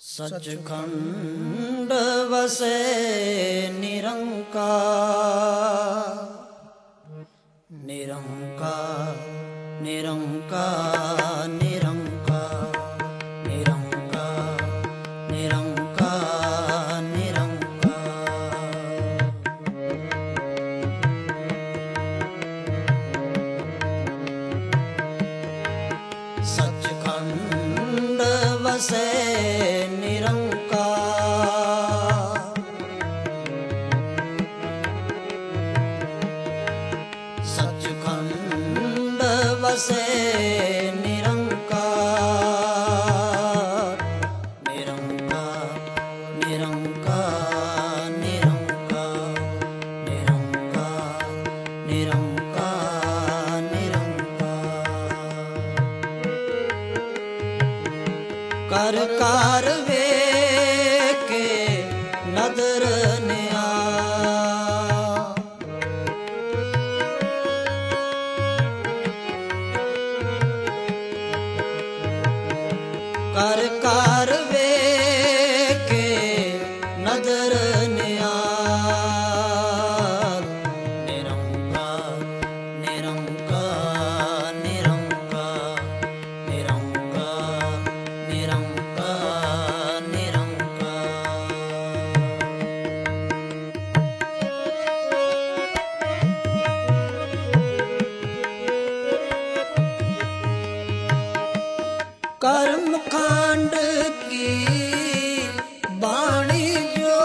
सचखंड वसे निरंकार, निरंकार निरंकार निरंकार निरंकार निरंकार निरंकार। सचखंड वसे से निरंकार, निरंकार निरंकार निरंकार निरंकार निरंकार निरंकार। कर कार वे के नदर निया, कर कार वे के नजर नियार। निरंकार निरंकार निरंकार निरंकार निरंकार निरंकार। कर्म कांड की वाणी जो,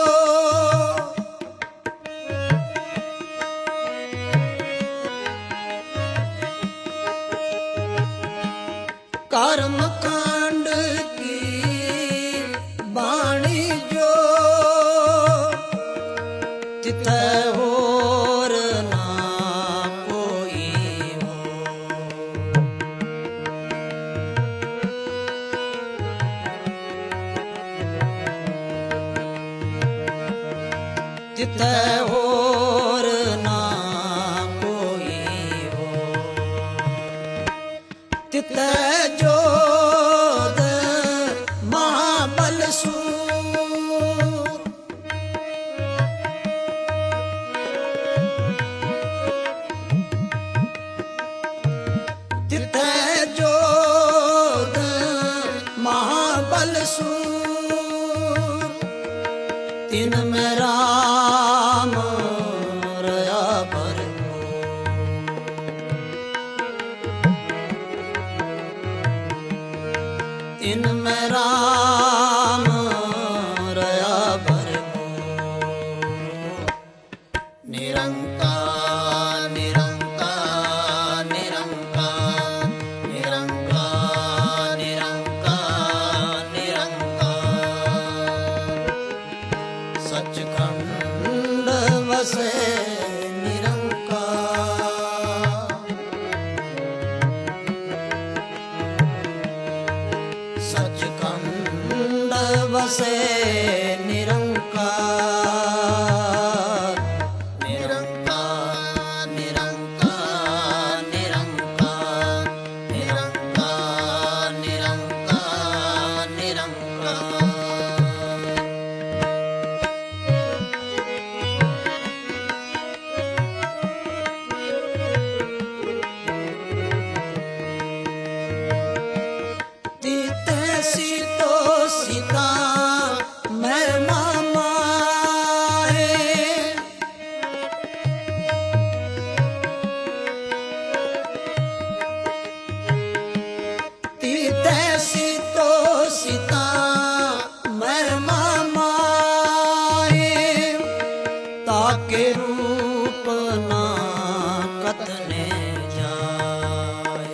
कर्म कांड की वाणी जो तिथे होर ना कोई हो। तिथे होर ना कोई हो। तिथे जोध महाबल सूर, तिथे जोध महाबल सूर। तीन में राम रया भरपूर, तीन में राम रया भरपूर। निरंकार निरंकार निरंकार निरंकार निरंकार निरंकार। सचखंड वसे निरंकार, सचखंड वसे निरंकार। निरंकार निरंकार निरंकार निरंकार निरंकार निरंकार। सीतो सीता मैं मामा है, तीते सीतो सीता मैं मामा है। ताके रूप ना कतने जाए,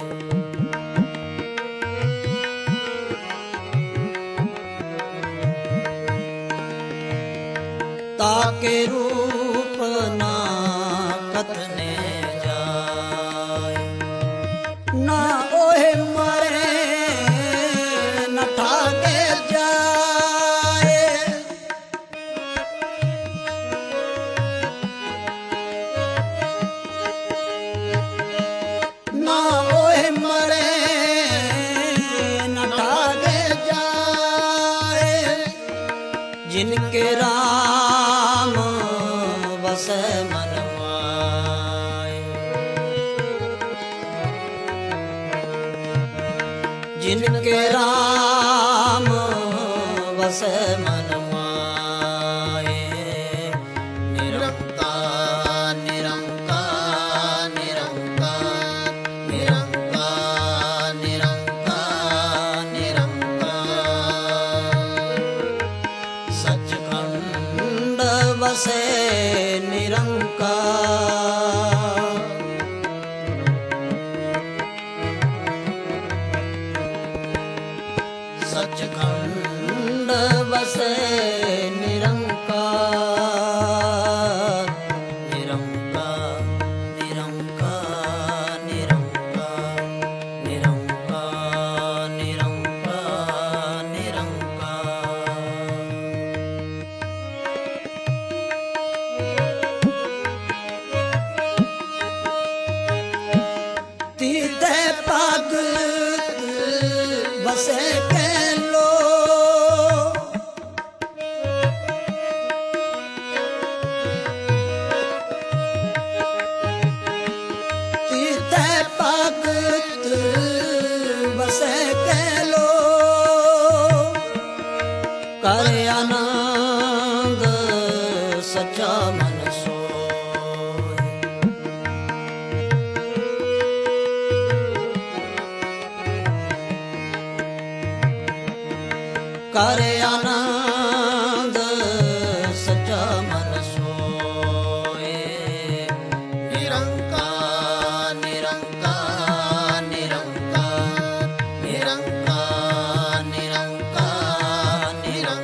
ताके रूप ना कतने जाए। ना ओहे मरे न ठाके जाए, ना ओहे मरे न ठाके जाए। जिनके राम बसे मन माय, जिनके राम बसे मन माय। निरंकार निरंकार निरंकार निरंकार निरंकार निरंकार, सचखंड बसे निरंकार। सचखंड बसे निरंकार, निरंकार निरंकार निरंकार निरंकार निरंकार निरंकार। तीते पग बसे कैलो, तीते पग बसे कैलो, करे आनंद सच्चा मन सोय। करे आनंद सच्चा मन सोए। निरंकार निरंकार निरंकार निरंकार निरंकार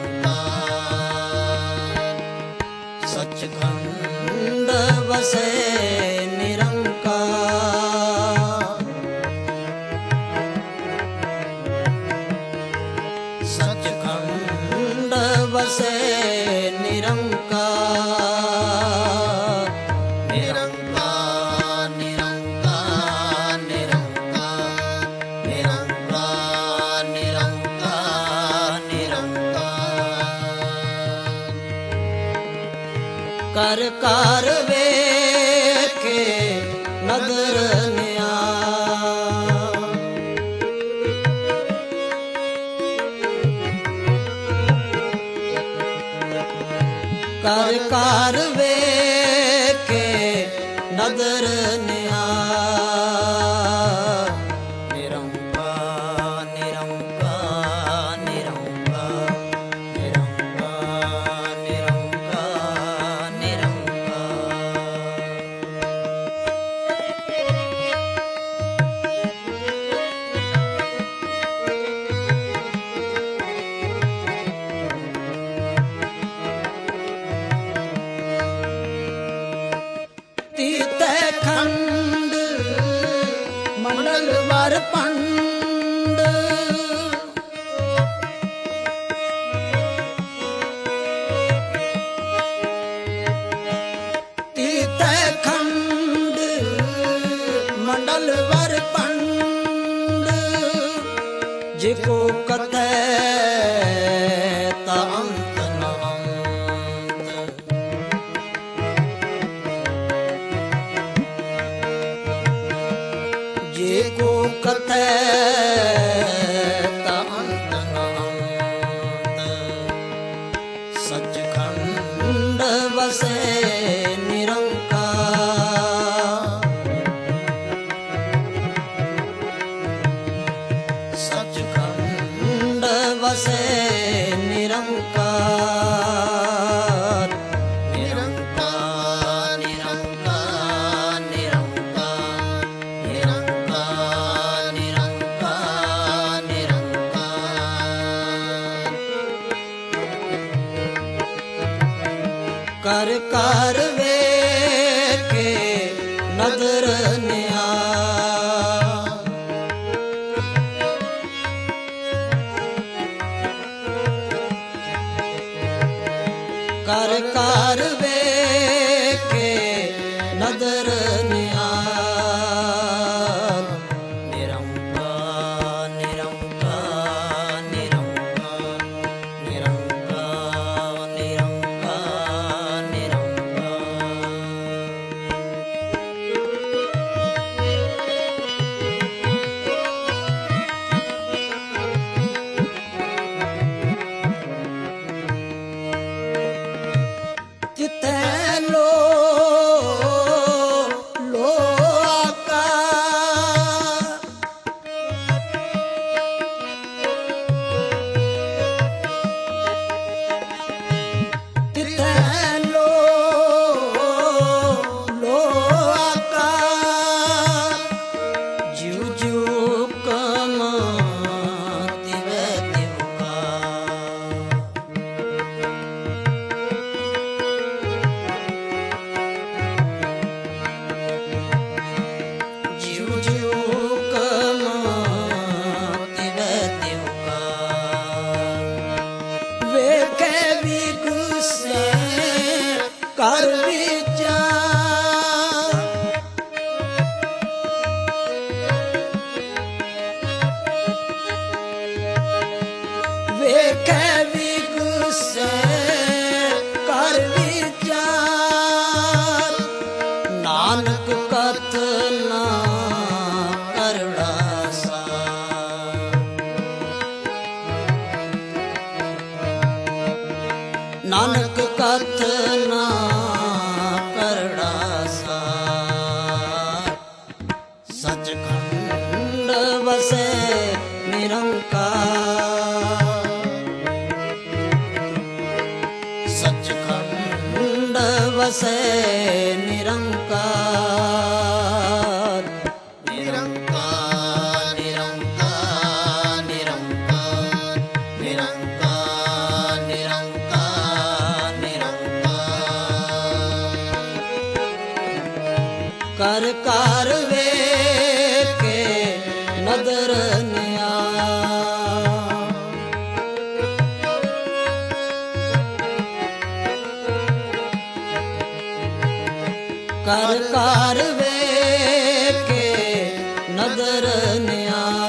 निरंकार, सचखंड बसे निरंकार। सचखंड बसे निरंकार, निरंकार निरंकार निरंकार निरंकार निरंकार निरंकार। कर कर वेखे नदर न्या, कर कर वेखे नदर न्या। निरंकार निरंकार निरंकार निरंकार निरंकार निरंकार। तीते खंड मंडल वर पंड, तीते खंड मंडल वर पंड, जिको कथे ता अंत न अंत। जिको कथे ता अंत न अंत, सचखंड बसे निरंकार। सचखंड बसे निरंकार, निरंकार निरंकार निरंकार निरंकार निरंकार निरंकार। कर कर वेखे नदर न्या, कर कर वेखे नदर न्या। निरंकार निरंकार निरंकार निरंकार से कर विचार वेखे विग से कर विचार नानक कथ ना करड़ा सा नानक कथ ना करड़ा सा सचखंड वसे निरंकार सचखंड वसे निरंकार निरंकार निरंकार निरंकार निरंकार निरंकार निरंकार कर कार वे के नदर निया कर कार वे के नदर निया